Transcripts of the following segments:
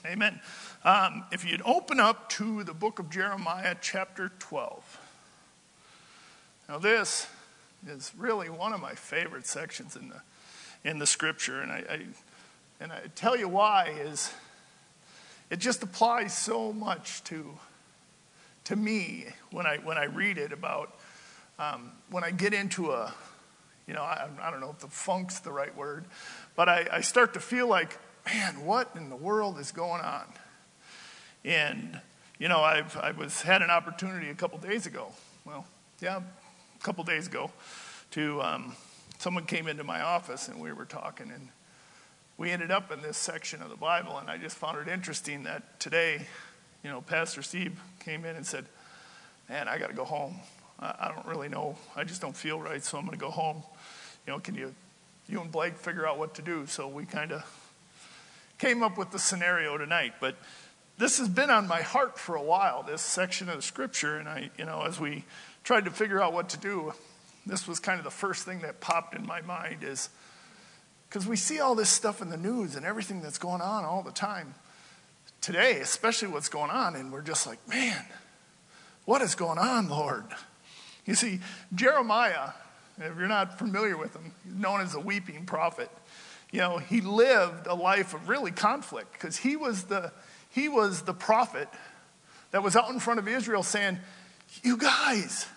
Amen. If you'd open up to the book of Jeremiah, chapter 12. Now this is really one of my favorite sections in the scripture, and I tell you why is it just applies so much to me when I read it about when I get into I don't know if the funk's the right word, but I start to feel like, man, what in the world is going on? And, I had an opportunity a couple days ago. A couple days ago to, someone came into my office and we were talking and we ended up in this section of the Bible, and I just found it interesting that today, Pastor Steve came in and said, man, I got to go home. I don't really know. I just don't feel right, so I'm going to go home. Can you and Blake figure out what to do? So we kind of came up with the scenario tonight. But this has been on my heart for a while, this section of the scripture. And as we tried to figure out what to do, this was kind of the first thing that popped in my mind is, because we see all this stuff in the news and everything that's going on all the time today, especially what's going on. And we're just like, man, what is going on, Lord? You see, Jeremiah, if you're not familiar with him, he's known as a weeping prophet. He lived a life of really conflict because he was the prophet that was out in front of Israel saying, you guys,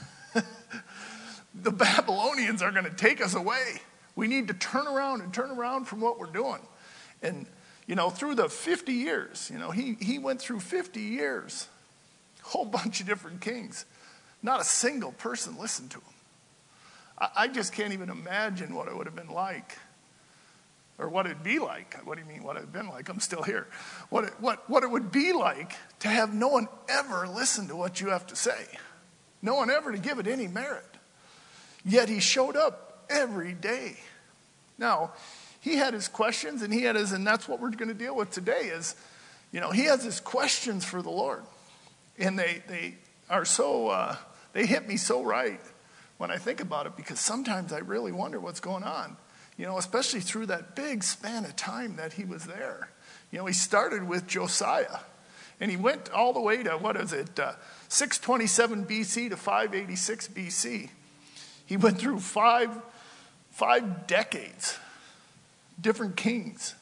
the Babylonians are going to take us away. We need to turn around from what we're doing. And, through the 50 years, he went through 50 years, a whole bunch of different kings. Not a single person listened to him. I just can't even imagine what it would have been like. Or what it'd be like. What do you mean what it'd been like? I'm still here. What it would be like to have no one ever listen to what you have to say. No one ever to give it any merit. Yet he showed up every day. Now, he had his questions and that's what we're going to deal with today is, he has his questions for the Lord. And they are so, they hit me so right when I think about it, because sometimes I really wonder what's going on. Especially through that big span of time that he was there. He started with Josiah. And he went all the way to, 627 BC to 586 BC. He went through five decades. Different kings.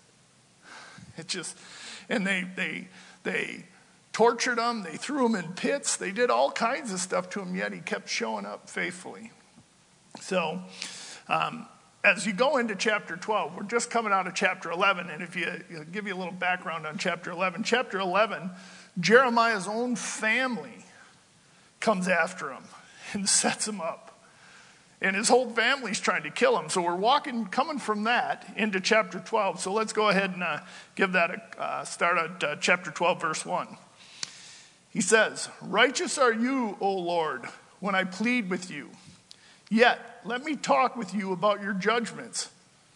And they tortured him. They threw him in pits. They did all kinds of stuff to him, yet he kept showing up faithfully. So, as you go into chapter 12, we're just coming out of chapter 11, and if you give you a little background on chapter 11, Jeremiah's own family comes after him and sets him up. And his whole family's trying to kill him. So we're coming from that into chapter 12. So let's go ahead and give that start at chapter 12, verse 1. He says, righteous are you, O Lord, when I plead with you. Yet, let me talk with you about your judgments.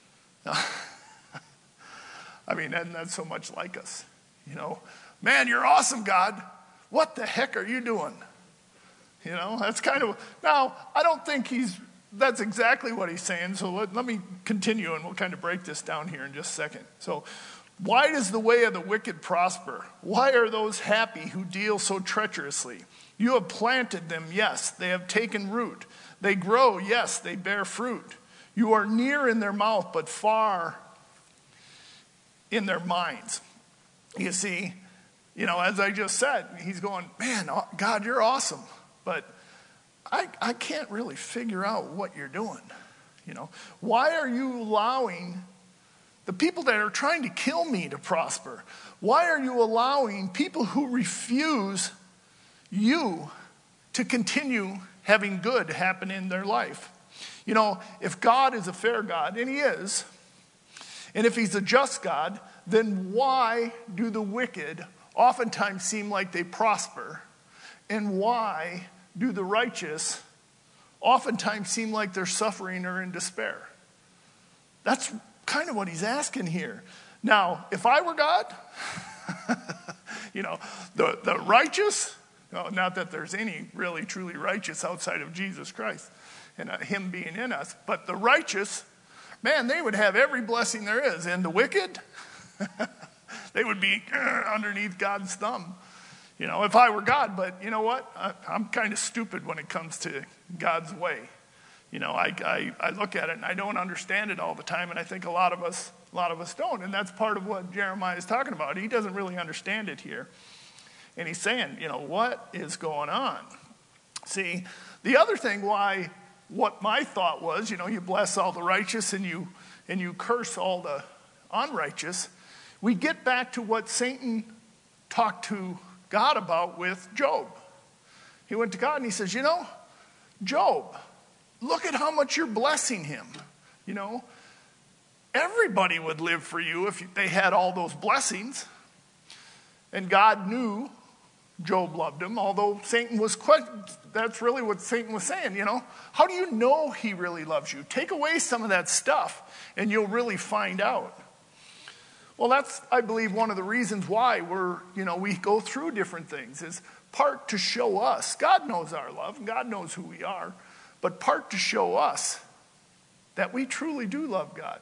That's so much like us. Man, you're awesome, God. What the heck are you doing? That's kind of, now, I don't think that's exactly what he's saying. So let me continue and we'll kind of break this down here in just a second. So, why does the way of the wicked prosper? Why are those happy who deal so treacherously? You have planted them, yes, they have taken root. They grow, yes, they bear fruit. You are near in their mouth, but far in their minds. You see, as I just said, he's going, man, God, you're awesome. But I can't really figure out what you're doing. Why are you allowing the people that are trying to kill me to prosper? Why are you allowing people who refuse you to continue having good happen in their life? If God is a fair God, and he is, and if he's a just God, then why do the wicked oftentimes seem like they prosper? And why do the righteous oftentimes seem like they're suffering or in despair? That's kind of what he's asking here. Now, if I were God, the righteous, not that there's any really truly righteous outside of Jesus Christ and him being in us, but the righteous, man, they would have every blessing there is. And the wicked, they would be underneath God's thumb. If I were God, but you know what? I'm kind of stupid when it comes to God's way. I look at it and I don't understand it all the time, and I think a lot of us don't, and that's part of what Jeremiah is talking about. He doesn't really understand it here, and he's saying, what is going on? See, the other thing what my thought was, you bless all the righteous and you curse all the unrighteous. We get back to what Satan talked to God about with Job. He went to God and he says, Job, look at how much you're blessing him. Everybody would live for you if they had all those blessings. And God knew Job loved him, although Satan was that's really what Satan was saying, How do you know he really loves you? Take away some of that stuff and you'll really find out. Well, that's, I believe, one of the reasons why we go through different things is part to show us. God knows our love, and God knows who we are, but part to show us that we truly do love God.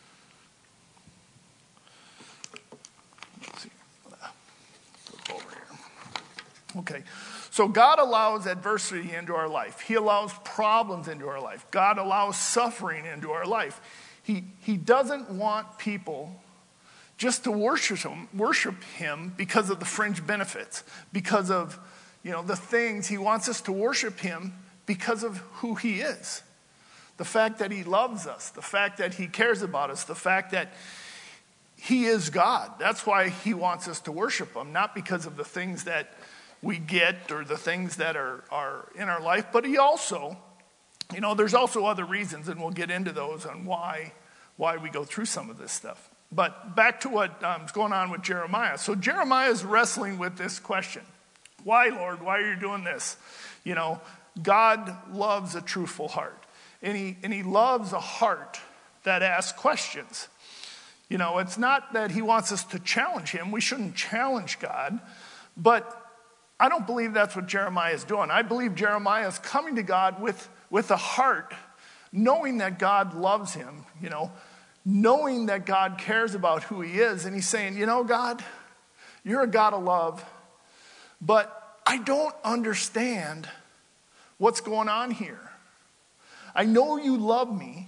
Let's see. Flip over here. Okay. So God allows adversity into our life. He allows problems into our life. God allows suffering into our life. He doesn't want people just to worship him because of the fringe benefits, because of, the things. He wants us to worship him because of who he is. The fact that he loves us, the fact that he cares about us, the fact that he is God. That's why he wants us to worship him, not because of the things that we get or the things that are in our life, but he also, there's also other reasons, and we'll get into those on why we go through some of this stuff. But back to what's going on with Jeremiah. So Jeremiah is wrestling with this question. Why, Lord? Why are you doing this? God loves a truthful heart. And he loves a heart that asks questions. It's not that he wants us to challenge him. We shouldn't challenge God. But I don't believe that's what Jeremiah is doing. I believe Jeremiah is coming to God with a heart, knowing that God loves him, knowing that God cares about who he is. And he's saying, God, you're a God of love, but I don't understand what's going on here. I know you love me,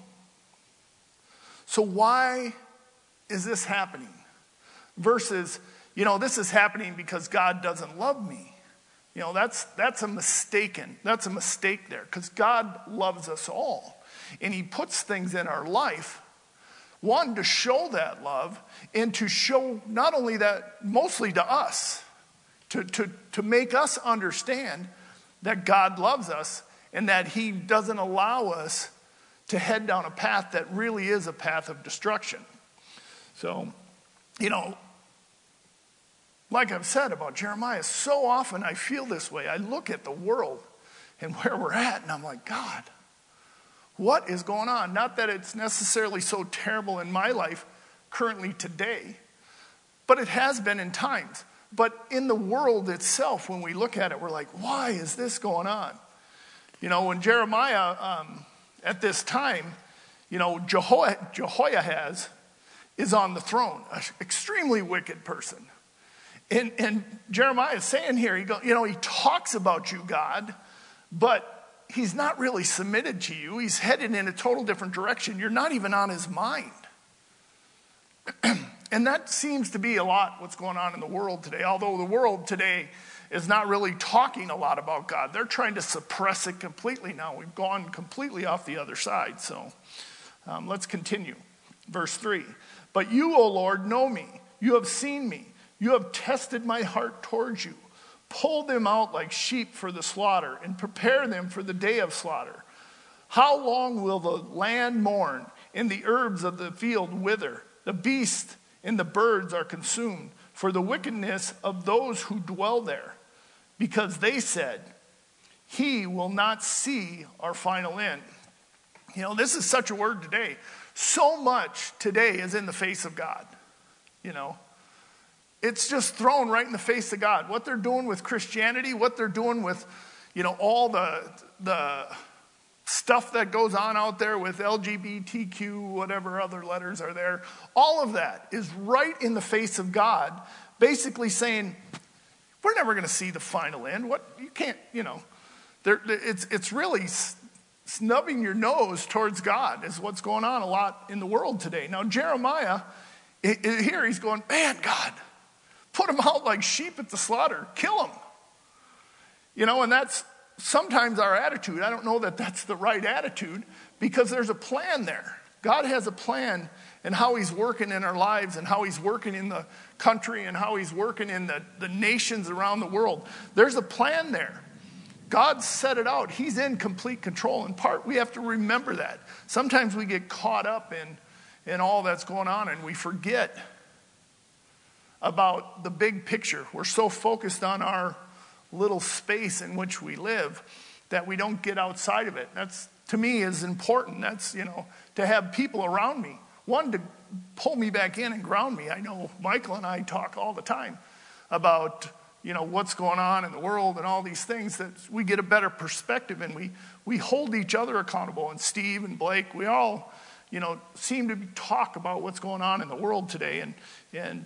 so why is this happening? Versus, this is happening because God doesn't love me. That's a mistake there, because God loves us all. And he puts things in our life, one, to show that love, and to show not only that, mostly to us, to make us understand that God loves us and that he doesn't allow us to head down a path that really is a path of destruction. So, like I've said about Jeremiah, so often I feel this way. I look at the world and where we're at, and I'm like, God, what is going on? Not that it's necessarily so terrible in my life currently today, but it has been in times. But in the world itself, when we look at it, we're like, why is this going on? When Jeremiah, at this time, Jehoahaz is on the throne, an extremely wicked person. And Jeremiah is saying here, he talks about you, God, but he's not really submitted to you. He's headed in a total different direction. You're not even on his mind. And that seems to be a lot what's going on in the world today, although the world today is not really talking a lot about God. They're trying to suppress it completely now. We've gone completely off the other side. So let's continue. Verse 3. But you, O Lord, know me. You have seen me. You have tested my heart towards you. Pull them out like sheep for the slaughter and prepare them for the day of slaughter. How long will the land mourn and the herbs of the field wither? The beasts and the birds are consumed for the wickedness of those who dwell there. Because they said, he will not see our final end. This is such a word today. So much today is in the face of God. It's just thrown right in the face of God. What they're doing with Christianity, what they're doing with, all the stuff that goes on out there with LGBTQ, whatever other letters are there, all of that is right in the face of God, basically saying, we're never going to see the final end. What you can't, it's really snubbing your nose towards God is what's going on a lot in the world today. Now, Jeremiah, here he's going, man, God, put them out like sheep at the slaughter. Kill them. And that's sometimes our attitude. I don't know that that's the right attitude because there's a plan there. God has a plan in how he's working in our lives and how he's working in the country and how he's working in the nations around the world. There's a plan there. God set it out. He's in complete control. In part, we have to remember that. Sometimes we get caught up in all that's going on and we forget about the big picture. We're so focused on our little space in which we live that we don't get outside of it. That's, to me, is important. That's, to have people around me. One, to pull me back in and ground me. I know Michael and I talk all the time about, what's going on in the world and all these things, that we get a better perspective and we hold each other accountable. And Steve and Blake, we all, seem to talk about what's going on in the world today and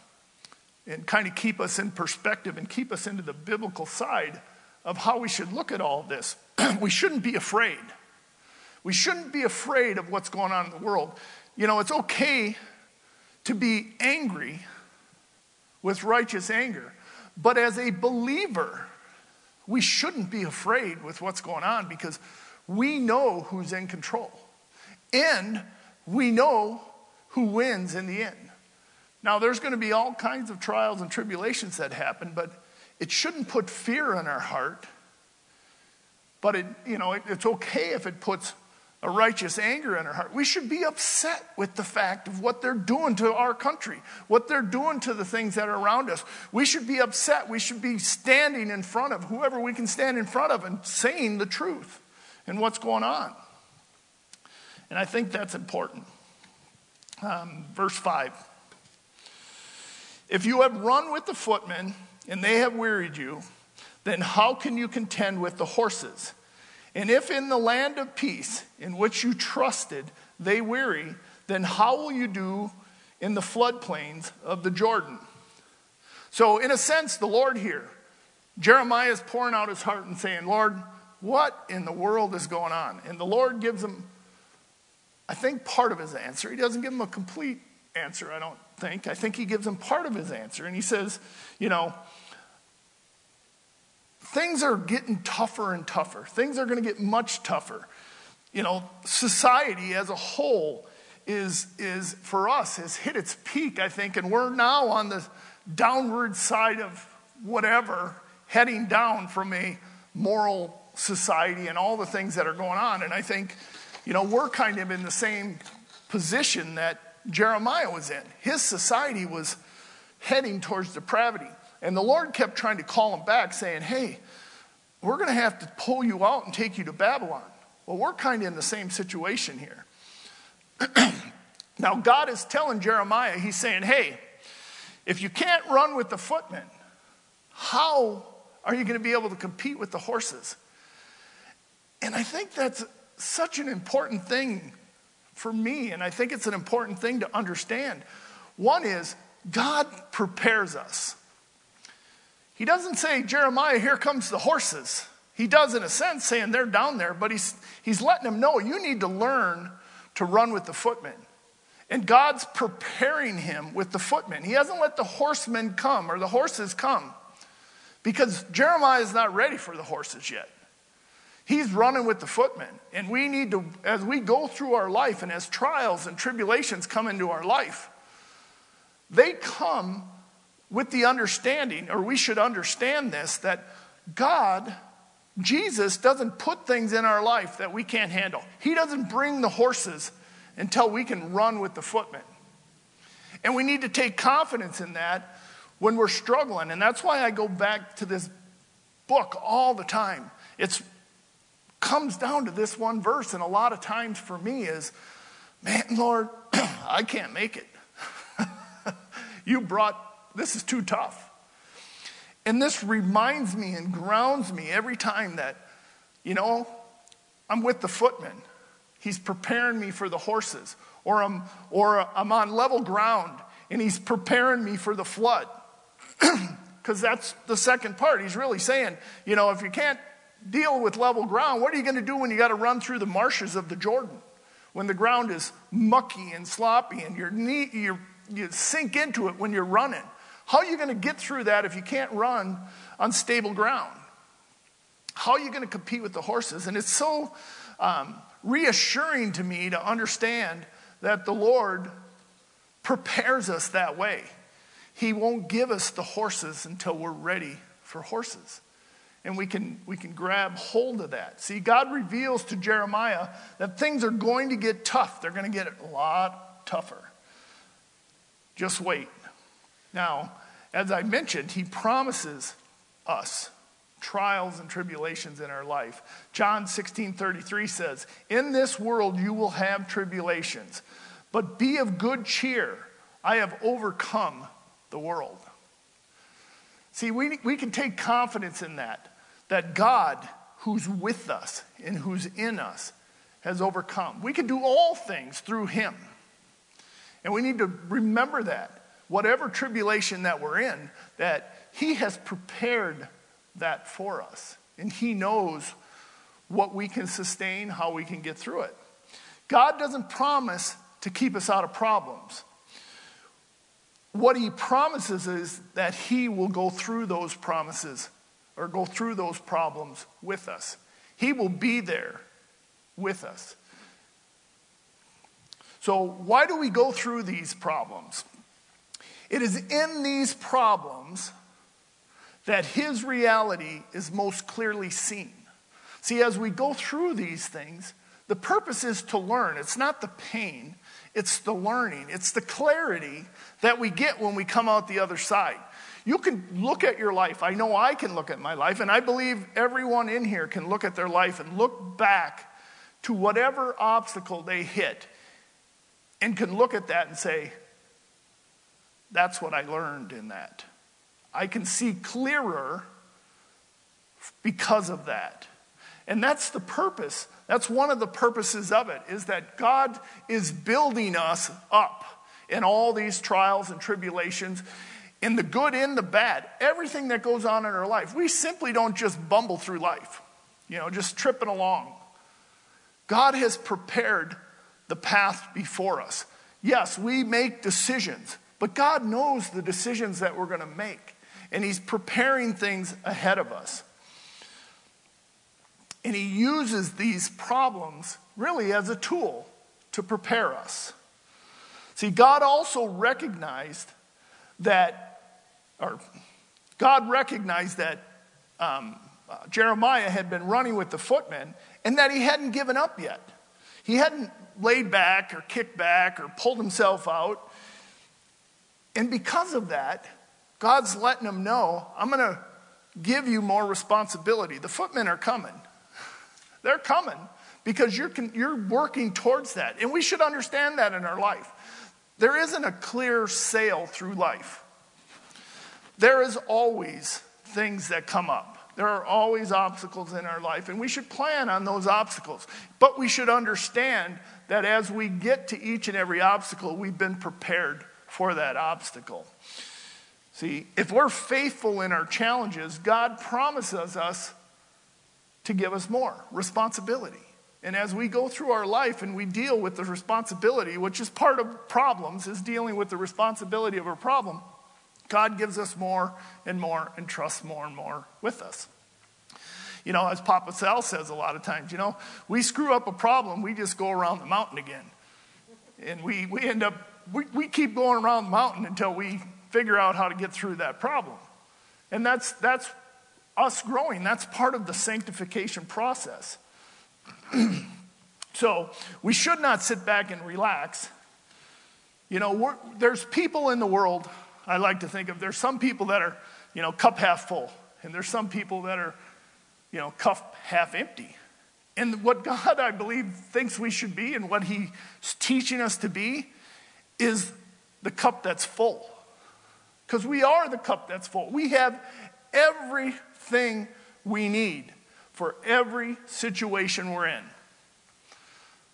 kind of keep us in perspective and keep us into the biblical side of how we should look at all of this. We shouldn't be afraid. We shouldn't be afraid of what's going on in the world. It's okay to be angry with righteous anger, but as a believer, we shouldn't be afraid with what's going on because we know who's in control and we know who wins in the end. Now, there's going to be all kinds of trials and tribulations that happen, but it shouldn't put fear in our heart. But it's okay if it puts a righteous anger in our heart. We should be upset with the fact of what they're doing to our country, what they're doing to the things that are around us. We should be upset. We should be standing in front of whoever we can stand in front of and saying the truth and what's going on. And I think that's important. Verse 5. If you have run with the footmen and they have wearied you, then how can you contend with the horses? And if in the land of peace in which you trusted they weary, then how will you do in the floodplains of the Jordan? So in a sense, the Lord here, Jeremiah is pouring out his heart and saying, Lord, what in the world is going on? And the Lord gives him, I think, part of his answer. He doesn't give him a complete answer, I don't think. I think he gives him part of his answer. And he says, things are getting tougher and tougher. Things are going to get much tougher. Society as a whole is for us has hit its peak, I think, and we're now on the downward side of whatever, heading down from a moral society and all the things that are going on. And I think, we're kind of in the same position that Jeremiah was in. His society was heading towards depravity. And the Lord kept trying to call him back, saying, hey, we're going to have to pull you out and take you to Babylon. Well, we're kind of in the same situation here. Now, God is telling Jeremiah, he's saying, hey, if you can't run with the footmen, how are you going to be able to compete with the horses? And I think that's such an important thing for me, and I think it's an important thing to understand. One is, God prepares us. He doesn't say, Jeremiah, here comes the horses. He does in a sense, saying they're down there, but he's letting them know you need to learn to run with the footmen. And God's preparing him with the footmen. He hasn't let the horsemen come or the horses come because Jeremiah is not ready for the horses yet. He's running with the footmen. And we need to, as we go through our life and as trials and tribulations come into our life, they come with the understanding, or we should understand this, that God, Jesus, doesn't put things in our life that we can't handle. He doesn't bring the horses until we can run with the footmen. And we need to take confidence in that when we're struggling. And that's why I go back to this book all the time. It comes down to this one verse, and a lot of times for me is, man, Lord, I can't make it. This is too tough. And this reminds me and grounds me every time that, I'm with the footmen. He's preparing me for the horses. Or I'm on level ground and he's preparing me for the flood. Because that's the second part. He's really saying, if you can't deal with level ground, what are you going to do when you got to run through the marshes of the Jordan? When the ground is mucky and sloppy and you sink into it when you're running. How are you going to get through that if you can't run on stable ground? How are you going to compete with the horses? And it's so reassuring to me to understand that the Lord prepares us that way. He won't give us the horses until we're ready for horses. And we can grab hold of that. See, God reveals to Jeremiah that things are going to get tough. They're going to get a lot tougher. Just wait. Now, as I mentioned, he promises us trials and tribulations in our life. John 16:33 says, "In this world you will have tribulations, but be of good cheer. I have overcome the world." See, we can take confidence in that God who's with us and who's in us has overcome. We can do all things through him. And we need to remember that, whatever tribulation that we're in, that he has prepared that for us. And he knows what we can sustain, how we can get through it. God doesn't promise to keep us out of problems. What he promises is that he will go through those promises or go through those problems with us. He will be there with us. So why do we go through these problems? It is in these problems that his reality is most clearly seen. See, as we go through these things, the purpose is to learn. It's not the pain, it's the learning. It's the clarity that we get when we come out the other side. You can look at your life. I know I can look at my life, and I believe everyone in here can look at their life and look back to whatever obstacle they hit and can look at that and say, that's what I learned in that. I can see clearer because of that. And that's the purpose. That's one of the purposes of it, is that God is building us up in all these trials and tribulations, in the good and the bad, everything that goes on in our life. We simply don't just bumble through life, just tripping along. God has prepared the path before us. Yes, we make decisions, but God knows the decisions that we're going to make. And he's preparing things ahead of us. And he uses these problems really as a tool to prepare us. See, God also recognized that, Jeremiah had been running with the footmen and that he hadn't given up yet. He hadn't laid back or kicked back or pulled himself out. And because of that, God's letting him know, I'm going to give you more responsibility. The footmen are coming. They're coming because you're working towards that. And we should understand that in our life. There isn't a clear sail through life. There is always things that come up. There are always obstacles in our life, and we should plan on those obstacles. But we should understand that as we get to each and every obstacle, we've been prepared for that obstacle. See, if we're faithful in our challenges, God promises us to give us more responsibility. And as we go through our life and we deal with the responsibility, which is part of problems, is dealing with the responsibility of a problem, God gives us more and more and trusts more and more with us. As Papa Sal says a lot of times, we screw up a problem, we just go around the mountain again. And we end up, we keep going around the mountain until we figure out how to get through that problem. And that's us growing. That's part of the sanctification process. So we should not sit back and relax. There's people in the world, I like to think of, there's some people that are, cup half full. And there's some people that are, cup half empty. And what God, I believe, thinks we should be and what he's teaching us to be is the cup that's full. Because we are the cup that's full. We have everything we need for every situation we're in.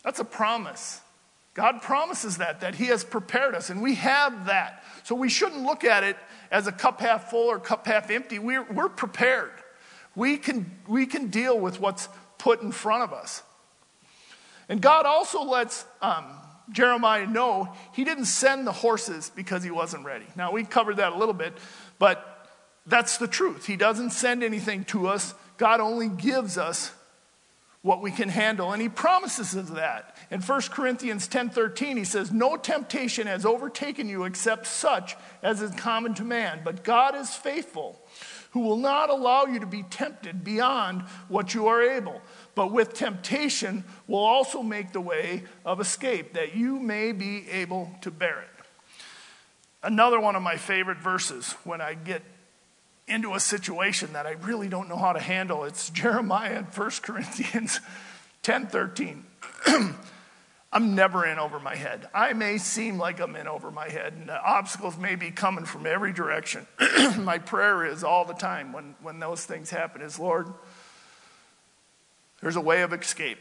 That's a promise. God promises that he has prepared us, and we have that. So we shouldn't look at it as a cup half full or cup half empty. We're prepared. We can deal with what's put in front of us. And God also lets Jeremiah know he didn't send the horses because he wasn't ready. Now, we covered that a little bit, but that's the truth. He doesn't send anything to us. God only gives us what we can handle, and he promises us that. In 1 Corinthians 10:13, he says, "No temptation has overtaken you except such as is common to man, but God is faithful, who will not allow you to be tempted beyond what you are able, but with temptation will also make the way of escape, that you may be able to bear it." Another one of my favorite verses when I get into a situation that I really don't know how to handle, it's Jeremiah in 1 Corinthians 10:13. I'm never in over my head. I may seem like I'm in over my head, and the obstacles may be coming from every direction. My prayer is all the time when those things happen is, Lord, there's a way of escape.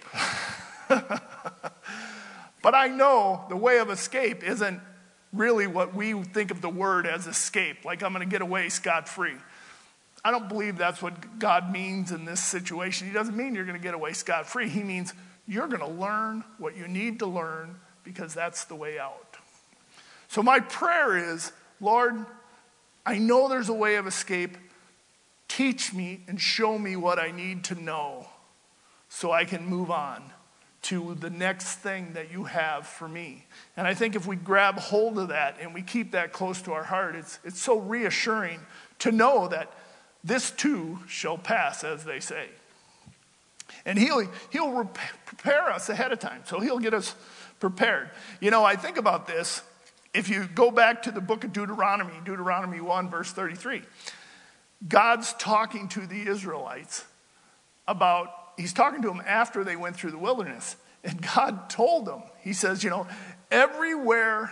But I know the way of escape isn't really what we think of the word as escape, like I'm going to get away scot-free. I don't believe that's what God means in this situation. He doesn't mean you're going to get away scot-free. He means you're going to learn what you need to learn because that's the way out. So my prayer is, Lord, I know there's a way of escape. Teach me and show me what I need to know so I can move on to the next thing that you have for me. And I think if we grab hold of that and we keep that close to our heart, it's so reassuring to know that this too shall pass, as they say. And he'll prepare us ahead of time. So he'll get us prepared. You know, I think about this. If you go back to the book of Deuteronomy 1, verse 33, God's talking to the Israelites he's talking to them after they went through the wilderness. And God told them, he says, you know, everywhere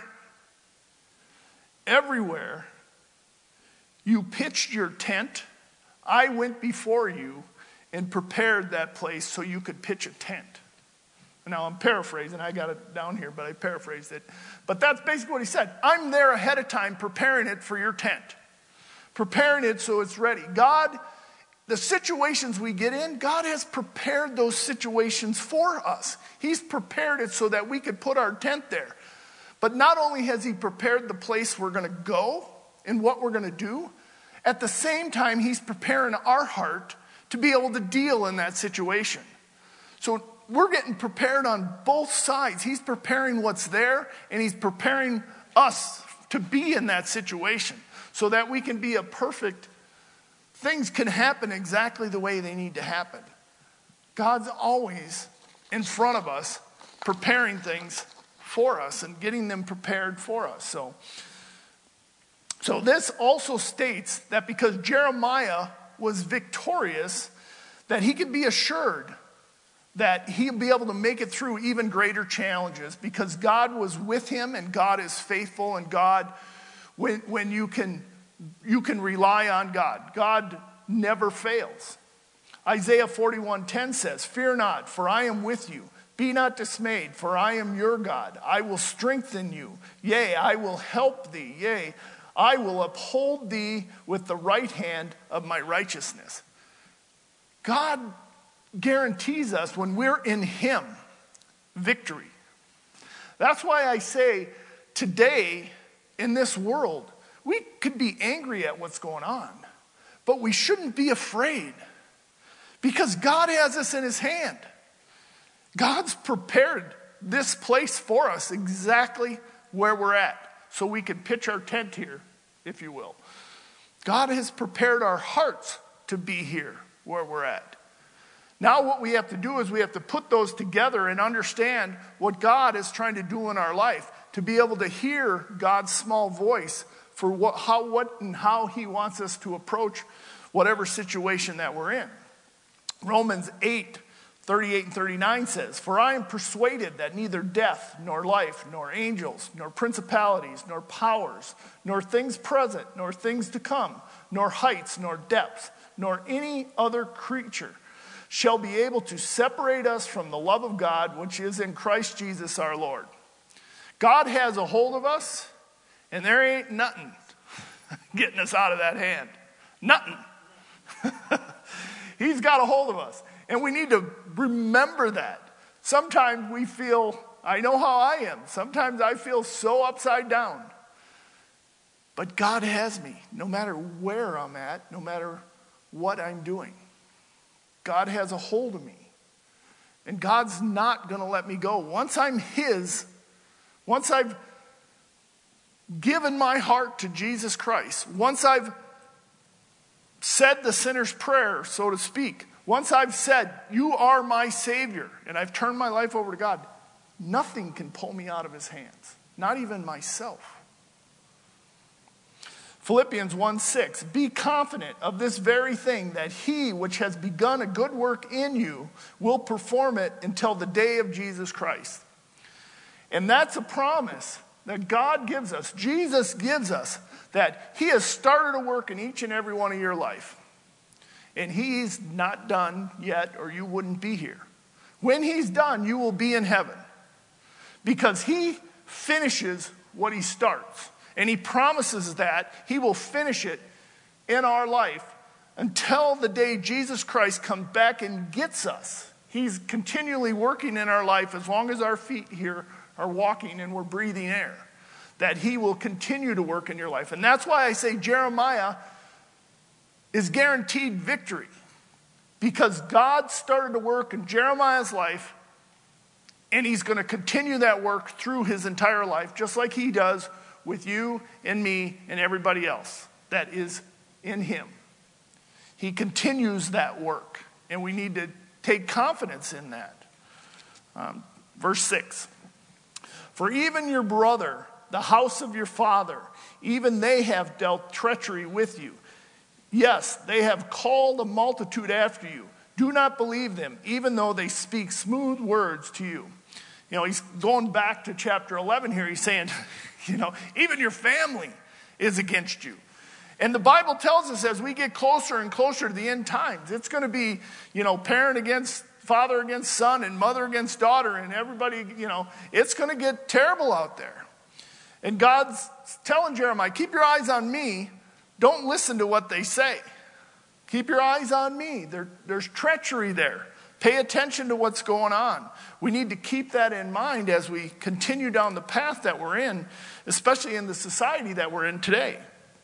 you pitched your tent, I went before you and prepared that place so you could pitch a tent. Now I'm paraphrasing, I got it down here, but I paraphrased it. But that's basically what he said. I'm there ahead of time preparing it for your tent. Preparing it so it's ready. God, the situations we get in, God has prepared those situations for us. He's prepared it so that we could put our tent there. But not only has he prepared the place we're going to go and what we're going to do, at the same time, he's preparing our heart to be able to deal in that situation. So we're getting prepared on both sides. He's preparing what's there, and he's preparing us to be in that situation so that we can be a perfect, things can happen exactly the way they need to happen. God's always in front of us, preparing things for us and getting them prepared for us. So this also states that because Jeremiah was victorious, that he could be assured that he'll be able to make it through even greater challenges because God was with him and God is faithful, and God, when you can rely on God. God never fails. Isaiah 41:10 says, "Fear not, for I am with you. Be not dismayed, for I am your God. I will strengthen you. Yea, I will help thee. Yea, I will uphold thee with the right hand of my righteousness." God guarantees us when we're in him victory. That's why I say today in this world, we could be angry at what's going on, but we shouldn't be afraid because God has us in his hand. God's prepared this place for us exactly where we're at so we can pitch our tent here, if you will. God has prepared our hearts to be here where we're at. Now what we have to do is we have to put those together and understand what God is trying to do in our life, to be able to hear God's small voice for what and how he wants us to approach whatever situation that we're in. Romans 8:38 and 39 says, "For I am persuaded that neither death, nor life, nor angels, nor principalities, nor powers, nor things present, nor things to come, nor heights, nor depths, nor any other creature shall be able to separate us from the love of God, which is in Christ Jesus our Lord. God has a hold of us, and there ain't nothing getting us out of that hand. Nothing. He's got a hold of us. And we need to remember that. Sometimes we feel, I know how I am. Sometimes I feel so upside down. But God has me, no matter where I'm at, no matter what I'm doing. God has a hold of me. And God's not going to let me go. Once I'm His, once I've given my heart to Jesus Christ, once I've said the sinner's prayer, so to speak, once I've said, you are my Savior, and I've turned my life over to God, nothing can pull me out of His hands, not even myself. Philippians 1:6, be confident of this very thing, that He which has begun a good work in you will perform it until the day of Jesus Christ. And that's a promise that God gives us, Jesus gives us, that He has started a work in each and every one of your life. And He's not done yet, or you wouldn't be here. When He's done, you will be in heaven. Because He finishes what He starts. And He promises that He will finish it in our life until the day Jesus Christ comes back and gets us. He's continually working in our life as long as our feet here are walking and we're breathing air. That He will continue to work in your life. And that's why I say Jeremiah is guaranteed victory. Because God started to work in Jeremiah's life, and He's going to continue that work through his entire life, just like He does with you and me and everybody else that is in Him. He continues that work, and we need to take confidence in that. Verse 6. For even your brother, the house of your father, even they have dealt treachery with you. Yes, they have called a multitude after you. Do not believe them, even though they speak smooth words to you. You know, he's going back to chapter 11 here. He's saying, even your family is against you. And the Bible tells us as we get closer and closer to the end times, it's going to be, parent against father against son and mother against daughter and everybody, it's going to get terrible out there. And God's telling Jeremiah, keep your eyes on me. Don't listen to what they say. Keep your eyes on me. There's treachery there. Pay attention to what's going on. We need to keep that in mind as we continue down the path that we're in, especially in the society that we're in today.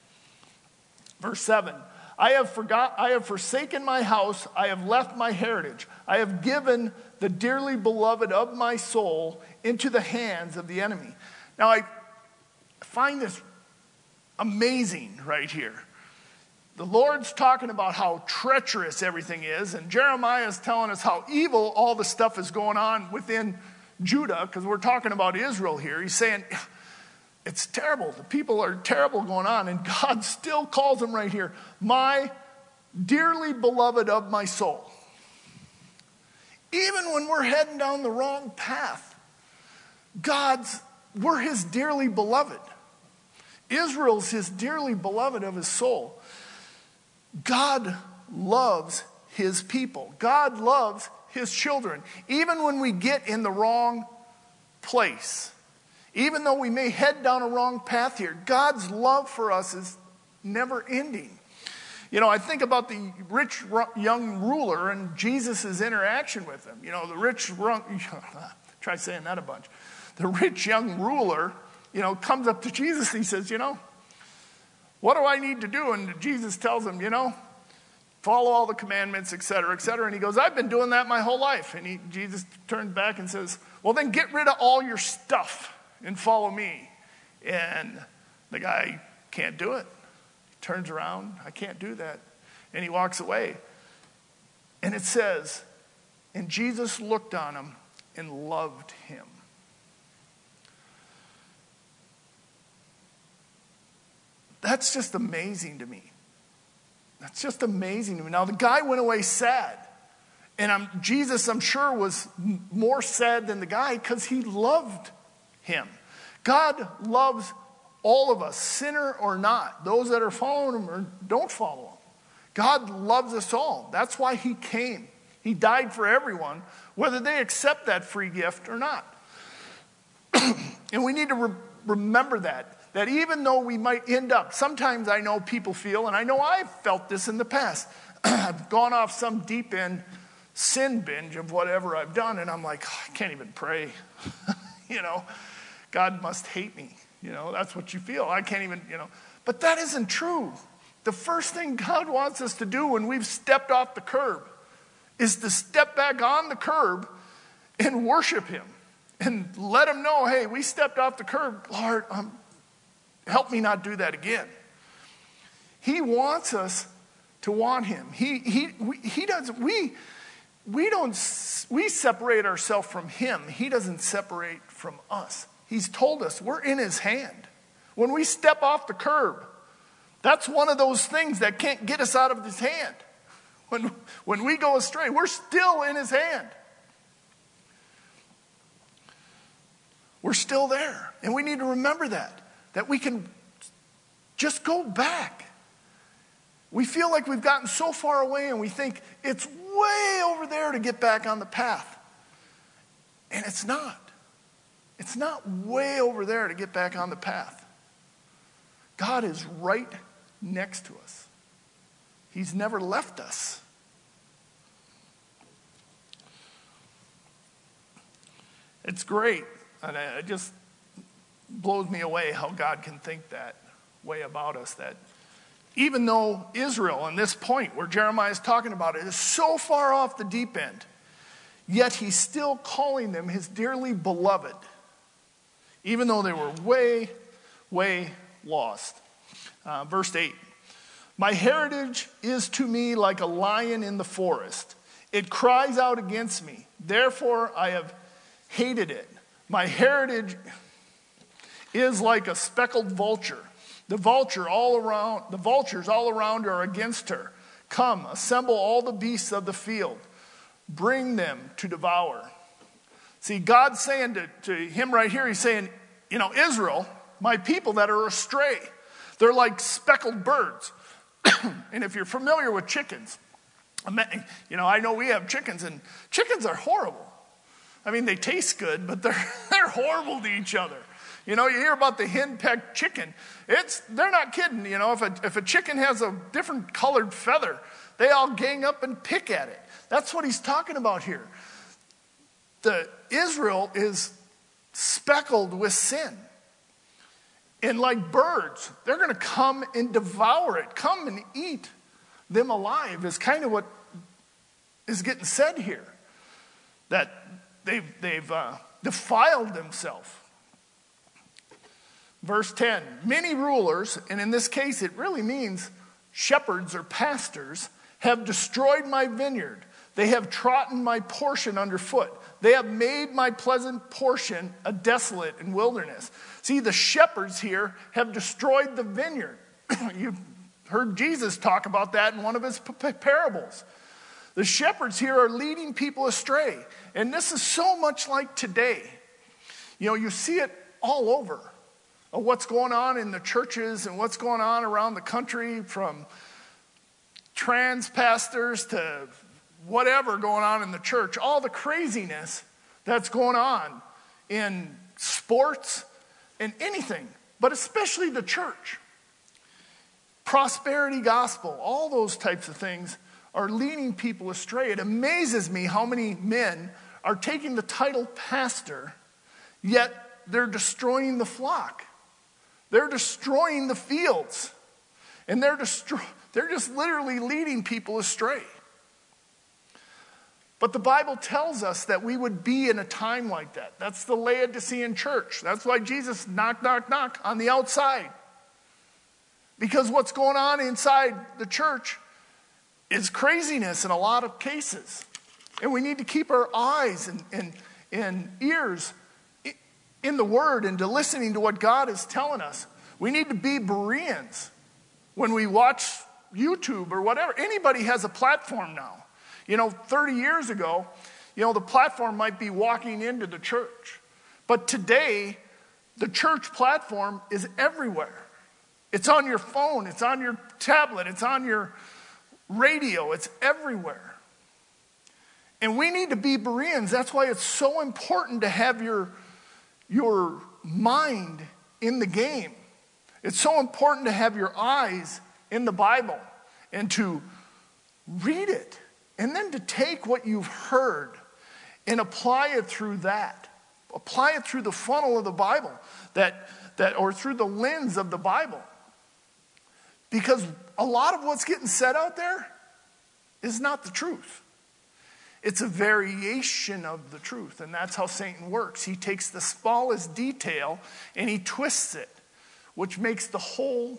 Verse 7, I have forsaken my house, I have left my heritage. I have given the dearly beloved of my soul into the hands of the enemy. Now I find this amazing right here. The Lord's talking about how treacherous everything is, and Jeremiah is telling us how evil all the stuff is going on within Judah, because we're talking about Israel here. He's saying, it's terrible. The people are terrible going on, and God still calls them right here, my dearly beloved of my soul. Even when we're heading down the wrong path, we're His dearly beloved. Israel's His dearly beloved of His soul. God loves His people. God loves His children. Even when we get in the wrong place, even though we may head down a wrong path here, God's love for us is never ending. I think about the rich young ruler and Jesus' interaction with him. Try saying that a bunch. The rich young ruler, comes up to Jesus and he says, what do I need to do? And Jesus tells him, follow all the commandments, et cetera, et cetera. And he goes, I've been doing that my whole life. And Jesus turns back and says, well, then get rid of all your stuff and follow me. And the guy can't do it. He turns around, I can't do that. And he walks away. And it says, and Jesus looked on him and loved him. That's just amazing to me. That's just amazing to me. Now, the guy went away sad. And Jesus, I'm sure, was more sad than the guy because he loved him. God loves all of us, sinner or not. Those that are following Him or don't follow Him. God loves us all. That's why He came. He died for everyone, whether they accept that free gift or not. And we need to remember that even though we might end up, sometimes I know people feel, and I know I've felt this in the past, I've gone off some deep end sin binge of whatever I've done, and I'm like, I can't even pray. God must hate me. That's what you feel. I can't even, But that isn't true. The first thing God wants us to do when we've stepped off the curb is to step back on the curb and worship him and let him know, hey, we stepped off the curb. Lord, help me not do that again. He wants us to want him. We separate ourselves from him. He doesn't separate from us. He's told us we're in his hand. When we step off the curb, that's one of those things that can't get us out of his hand. When we go astray, we're still in his hand. We're still there. And we need to remember that we can just go back. We feel like we've gotten so far away and we think it's way over there to get back on the path. And it's not. It's not way over there to get back on the path. God is right next to us. He's never left us. It's great. And it just blows me away how God can think that way about us. That even though Israel, in this point where Jeremiah is talking about it, is so far off the deep end, yet he's still calling them his dearly beloved, even though they were way, way lost. Verse 8, my heritage is to me like a lion in the forest. It cries out against me. Therefore, I have hated it. My heritage is like a speckled vulture. The vultures all around are against her. Come, assemble all the beasts of the field. Bring them to devour. See, God's saying to him right here, he's saying, Israel, my people that are astray, they're like speckled birds. And if you're familiar with chickens, I know we have chickens, and chickens are horrible. I mean, they taste good, but they're horrible to each other. You hear about the hen-pecked chicken. They're not kidding. If a chicken has a different colored feather, they all gang up and pick at it. That's what he's talking about here. Israel is speckled with sin. And like birds, they're going to come and devour it. Come and eat them alive is kind of what is getting said here. That they've defiled themselves. Verse 10, many rulers, and in this case it really means shepherds or pastors, have destroyed my vineyard. They have trodden my portion underfoot. They have made my pleasant portion a desolate and wilderness. See, the shepherds here have destroyed the vineyard. You've heard Jesus talk about that in one of his parables. The shepherds here are leading people astray. And this is so much like today. You see it all over. What's going on in the churches and what's going on around the country, from trans pastors to whatever going on in the church. All the craziness that's going on in sports and anything, but especially the church. Prosperity gospel, all those types of things are leading people astray. It amazes me how many men are taking the title pastor, yet they're destroying the flock. They're destroying the fields. And they're just literally leading people astray. But the Bible tells us that we would be in a time like that. That's the Laodicean church. That's why Jesus knock, knock, knock on the outside. Because what's going on inside the church is craziness in a lot of cases. And we need to keep our eyes and ears in the Word and to listening to what God is telling us. We need to be Bereans when we watch YouTube or whatever. Anybody has a platform now. 30 years ago, the platform might be walking into the church. But today, the church platform is everywhere. It's on your phone, it's on your tablet, it's on your radio, it's everywhere. And we need to be Bereans. That's why it's so important to have your mind in the game. It's so important to have your eyes in the Bible and to read it and then to take what you've heard and apply it through that. Apply it through the funnel of the Bible or through the lens of the Bible. Because a lot of what's getting said out there is not the truth. It's a variation of the truth, and that's how Satan works. He takes the smallest detail and he twists it, which makes the whole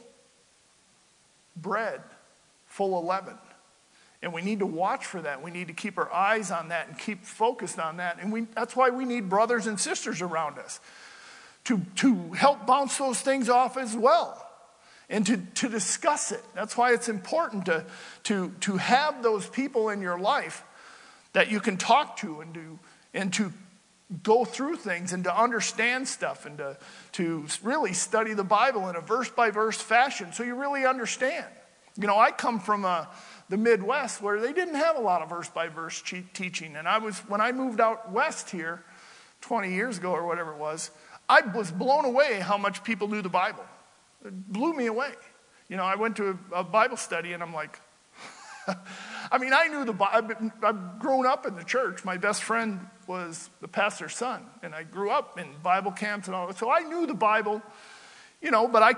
bread full of leaven. And we need to watch for that. We need to keep our eyes on that and keep focused on that. And that's why we need brothers and sisters around us to help bounce those things off as well and to discuss it. That's why it's important to have those people in your life that you can talk to and to go through things and to understand stuff and to really study the Bible in a verse-by-verse fashion so you really understand. You know, I come from the Midwest where they didn't have a lot of verse-by-verse teaching. And when I moved out west here 20 years ago or whatever it was, I was blown away how much people knew the Bible. It blew me away. You know, I went to a Bible study and I'm like, I mean, I knew the Bible. I've grown up in the church. My best friend was the pastor's son, and I grew up in Bible camps and all that. So I knew the Bible, you know, but I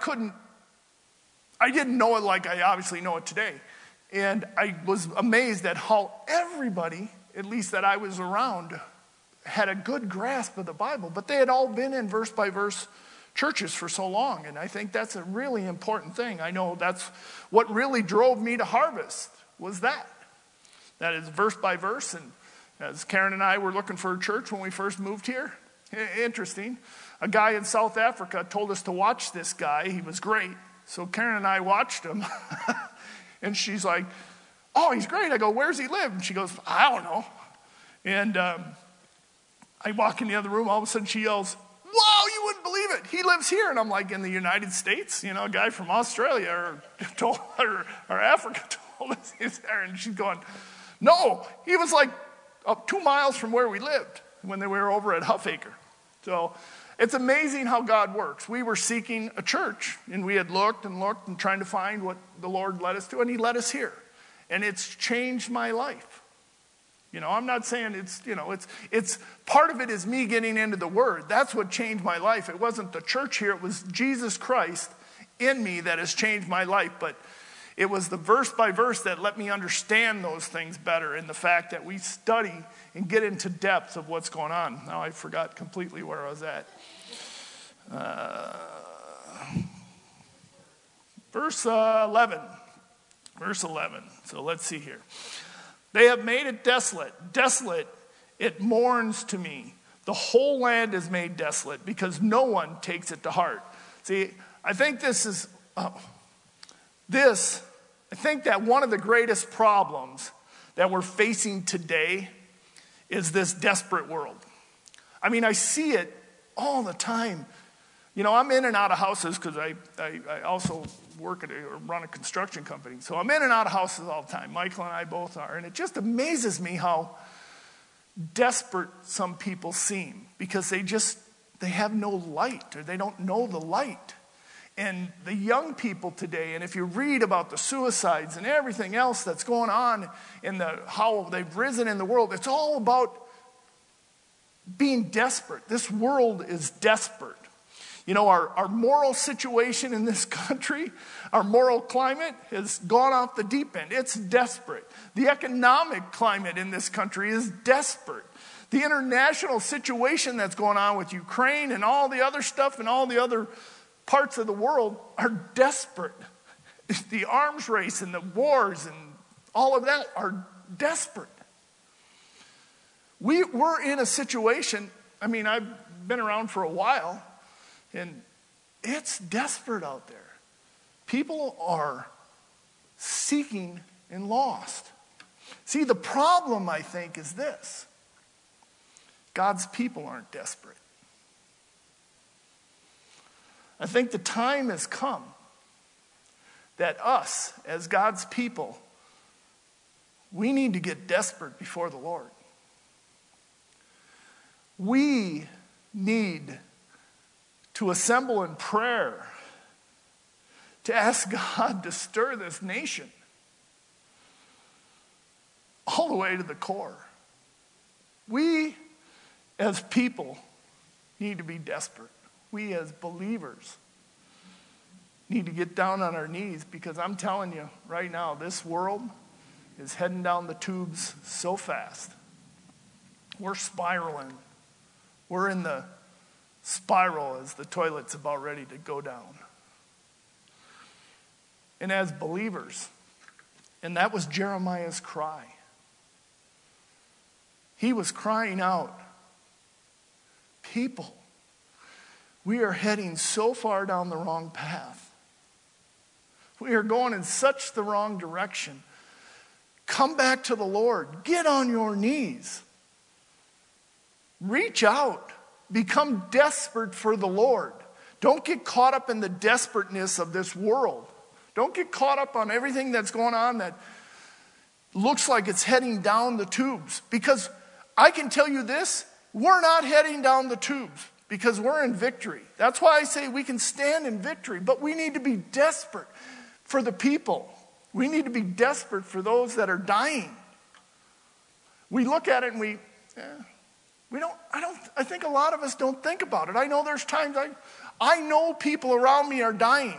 didn't know it like I obviously know it today. And I was amazed at how everybody, at least that I was around, had a good grasp of the Bible. But they had all been in verse-by-verse churches for so long, and I think that's a really important thing. I know that's what really drove me to Harvest. Was that is verse by verse. And as Karen and I were looking for a church when we first moved here, interesting, a guy in South Africa told us to watch this guy. He was great. So Karen and I watched him. And she's like, oh, he's great. I go, where's he live? And she goes, I don't know. And I walk in the other room. All of a sudden she yells, whoa, you wouldn't believe it. He lives here. And I'm like, in the United States? You know, a guy from Australia or Africa told us he's there. And she's going, no, he was like up 2 miles from where we lived when they were over at Huffaker. So it's amazing how God works. We were seeking a church, and we had looked and trying to find what the Lord led us to, and he led us here. And it's changed my life. You know, I'm not saying it's part of it is me getting into the Word. That's what changed my life. It wasn't the church here. It was Jesus Christ in me that has changed my life. But it was the verse by verse that let me understand those things better, and the fact that we study and get into depth of what's going on. Now I forgot completely where I was at. Verse 11. Verse 11. So let's see here. They have made it desolate. Desolate, it mourns to me. The whole land is made desolate because no one takes it to heart. See, I think I think that one of the greatest problems that we're facing today is this desperate world. I mean, I see it all the time. You know, I'm in and out of houses because I also run a construction company. So I'm in and out of houses all the time. Michael and I both are. And it just amazes me how desperate some people seem because they have no light, or they don't know the light. And the young people today, and if you read about the suicides and everything else that's going on in how they've risen in the world, it's all about being desperate. This world is desperate. You know, our moral situation in this country, our moral climate has gone off the deep end. It's desperate. The economic climate in this country is desperate. The international situation that's going on with Ukraine and all the other stuff and all the other parts of the world are desperate. The arms race and the wars and all of that are desperate. We're in a situation, I mean, I've been around for a while, and it's desperate out there. People are seeking and lost. See, the problem, I think, is this. God's people aren't desperate. I think the time has come that us, as God's people, we need to get desperate before the Lord. We need to assemble in prayer to ask God to stir this nation all the way to the core. We as people need to be desperate. We as believers need to get down on our knees, because I'm telling you right now, this world is heading down the tubes so fast. We're spiraling. We're in the spiral as the toilet's about ready to go down. And as believers, and that was Jeremiah's cry. He was crying out, people, we are heading so far down the wrong path. We are going in such the wrong direction. Come back to the Lord. Get on your knees. Reach out. Become desperate for the Lord. Don't get caught up in the desperateness of this world. Don't get caught up on everything that's going on that looks like it's heading down the tubes. Because I can tell you this, we're not heading down the tubes because we're in victory. That's why I say we can stand in victory, but we need to be desperate for the people. We need to be desperate for those that are dying. We look at it and I think a lot of us don't think about it. I know there's times I know people around me are dying.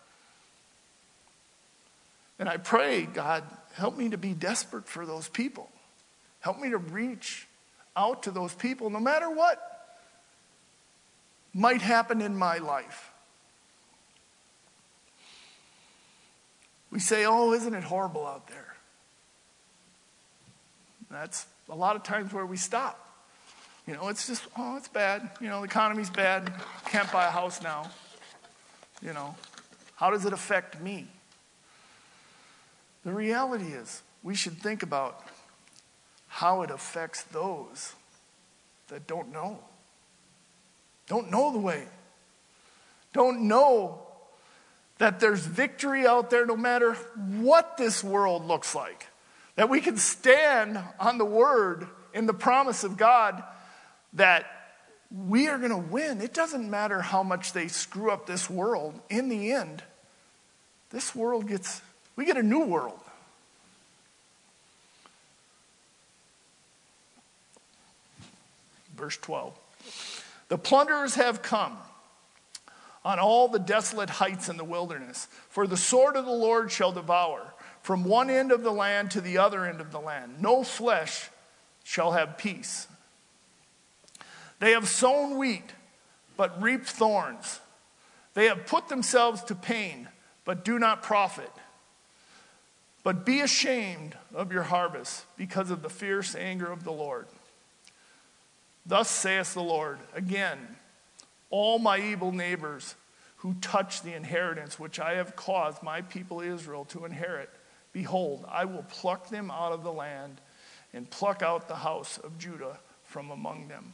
And I pray, God, help me to be desperate for those people. Help me to reach out to those people no matter what might happen in my life. We say, oh, isn't it horrible out there? That's a lot of times where we stop. It's just, oh, it's bad. The economy's bad. Can't buy a house now. How does it affect me? The reality is, we should think about how it affects those that don't know. Don't know the way. Don't know that there's victory out there no matter what this world looks like. That we can stand on the word in the promise of God that we are going to win. It doesn't matter how much they screw up this world. In the end, we get a new world. Verse 12. The plunderers have come on all the desolate heights in the wilderness, for the sword of the Lord shall devour from one end of the land to the other end of the land. No flesh shall have peace. They have sown wheat, but reaped thorns. They have put themselves to pain, but do not profit. But be ashamed of your harvest because of the fierce anger of the Lord. Thus saith the Lord, again, all my evil neighbors who touch the inheritance which I have caused my people Israel to inherit, behold, I will pluck them out of the land and pluck out the house of Judah from among them.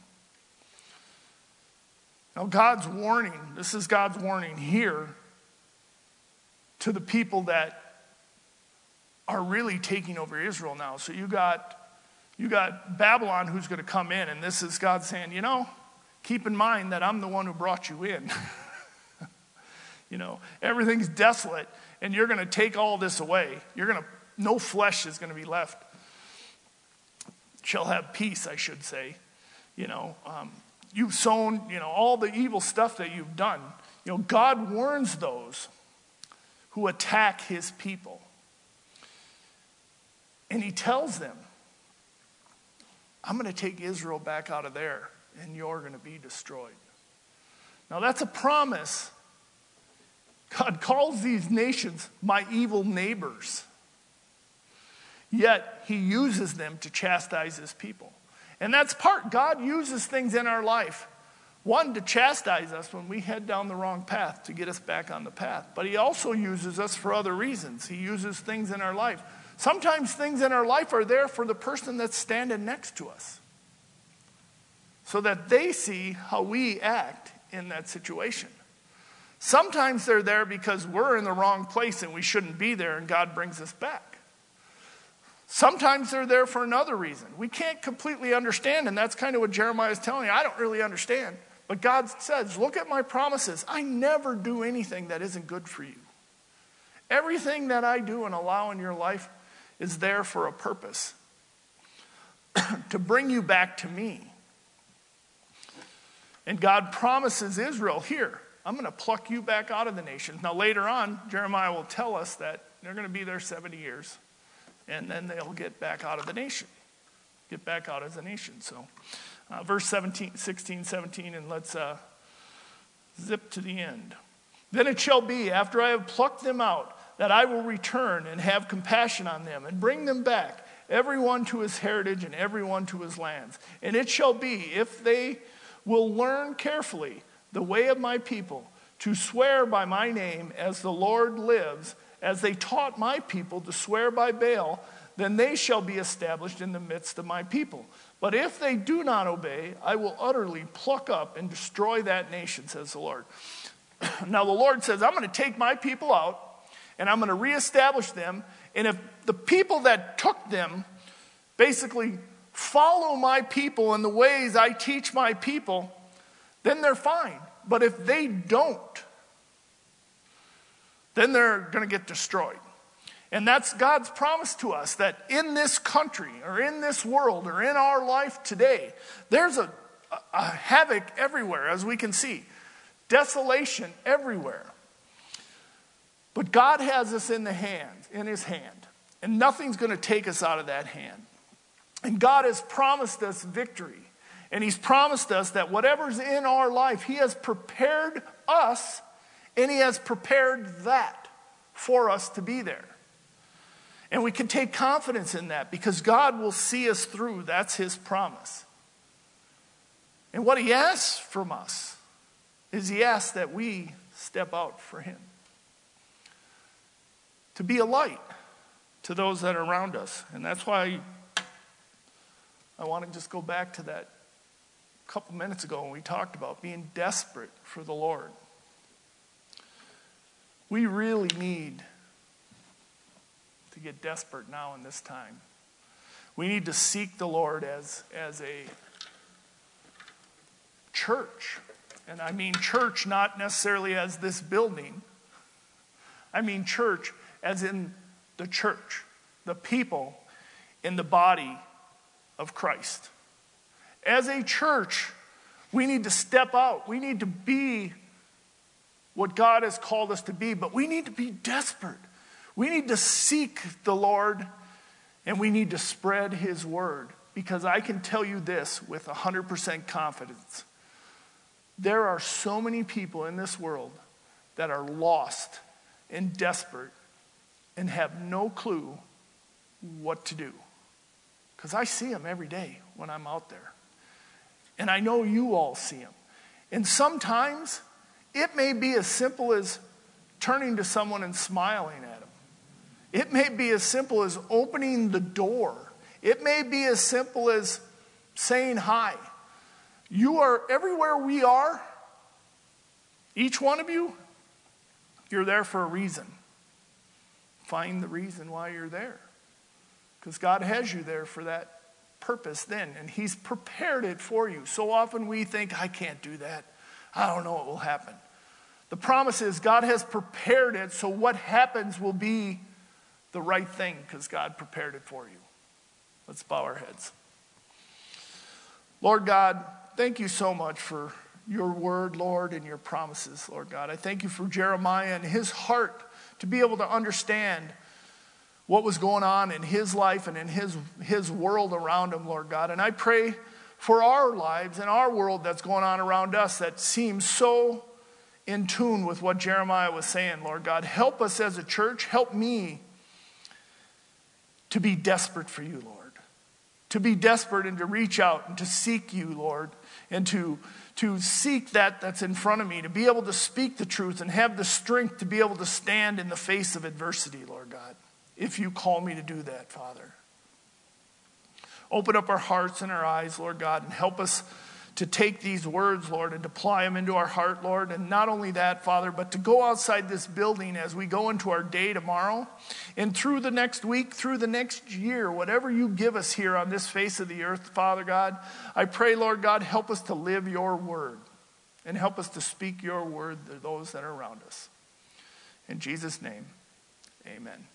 Now God's warning, this is God's warning here to the people that are really taking over Israel now. So you got Babylon who's going to come in, and this is God saying, keep in mind that I'm the one who brought you in. Everything's desolate, and you're going to take all this away. No flesh is going to be left. Shall have peace, I should say. You've sown, all the evil stuff that you've done. God warns those who attack his people. And he tells them, I'm going to take Israel back out of there, and you're going to be destroyed. Now that's a promise. God calls these nations my evil neighbors. Yet he uses them to chastise his people. And that's God uses things in our life. One, to chastise us when we head down the wrong path, to get us back on the path. But he also uses us for other reasons. He uses things in our life. Sometimes things in our life are there for the person that's standing next to us, so that they see how we act in that situation. Sometimes they're there because we're in the wrong place and we shouldn't be there, and God brings us back. Sometimes they're there for another reason. We can't completely understand, and that's kind of what Jeremiah is telling you. I don't really understand. But God says, look at my promises. I never do anything that isn't good for you. Everything that I do and allow in your life is there for a purpose. To bring you back to me. And God promises Israel, here, I'm going to pluck you back out of the nations. Now later on, Jeremiah will tell us that they're going to be there 70 years. And then they'll get back out of the nation. Get back out as a nation. So verse 16, 17, and let's zip to the end. Then it shall be, after I have plucked them out, that I will return and have compassion on them and bring them back, everyone to his heritage and everyone to his lands. And it shall be, if they will learn carefully the way of my people, to swear by my name as the Lord lives, as they taught my people to swear by Baal, then they shall be established in the midst of my people. But if they do not obey, I will utterly pluck up and destroy that nation, says the Lord. Now the Lord says, I'm going to take my people out, and I'm going to reestablish them. And if the people that took them basically follow my people in the ways I teach my people, then they're fine. But if they don't, then they're going to get destroyed. And that's God's promise to us, that in this country or in this world or in our life today, there's a havoc everywhere, as we can see. Desolation everywhere. But God has us in his hand. And nothing's going to take us out of that hand. And God has promised us victory. And he's promised us that whatever's in our life, he has prepared us, and he has prepared that for us to be there. And we can take confidence in that because God will see us through. That's his promise. And what he asks from us is he asks that we step out for him. To be a light to those that are around us. And that's why I want to just go back to that a couple minutes ago when we talked about being desperate for the Lord. We really need to get desperate now in this time. We need to seek the Lord as a church. And I mean church not necessarily as this building. I mean church as in the church, the people in the body of Christ. As a church, we need to step out. We need to be what God has called us to be, but we need to be desperate. We need to seek the Lord, and we need to spread his word, because I can tell you this with 100% confidence. There are so many people in this world that are lost and desperate and have no clue what to do. Because I see them every day when I'm out there. And I know you all see them. And sometimes it may be as simple as turning to someone and smiling at them. It may be as simple as opening the door. It may be as simple as saying hi. You are everywhere we are. Each one of you, you're there for a reason. Find the reason why you're there. Because God has you there for that purpose then. And he's prepared it for you. So often we think, I can't do that. I don't know what will happen. The promise is God has prepared it, so what happens will be the right thing because God prepared it for you. Let's bow our heads. Lord God, thank you so much for your word, Lord, and your promises, Lord God. I thank you for Jeremiah and his heart to be able to understand what was going on in his life and in his world around him, Lord God. And I pray for our lives and our world that's going on around us that seems so in tune with what Jeremiah was saying, Lord God. Help us as a church. Help me to be desperate for you, Lord. To be desperate and to reach out and to seek you, Lord. And to seek that's in front of me. To be able to speak the truth and have the strength to be able to stand in the face of adversity, Lord God. If you call me to do that, Father. Open up our hearts and our eyes, Lord God, and help us to take these words, Lord, and to apply them into our heart, Lord. And not only that, Father, but to go outside this building as we go into our day tomorrow and through the next week, through the next year, whatever you give us here on this face of the earth, Father God, I pray, Lord God, help us to live your word and help us to speak your word to those that are around us. In Jesus' name, amen.